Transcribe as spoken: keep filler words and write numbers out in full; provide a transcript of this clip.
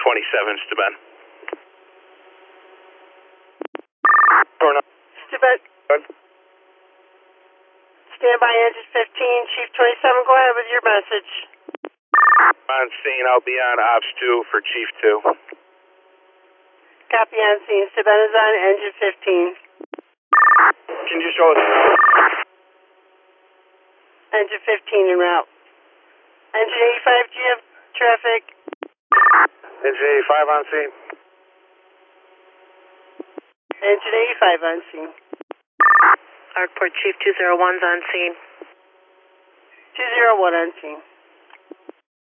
twenty-seven, Staben. Staben. Stand by engine fifteen, Chief twenty-seven, go ahead with your message. On scene, I'll be on Ops two for Chief two. Copy on scene, Staben is on engine fifteen. Can you show us? Engine fifteen en route. Engine eighty-five, do you have traffic? Engine eighty-five on scene. Engine eighty-five on scene. Arkport Chief two oh one's on scene. two oh one on scene.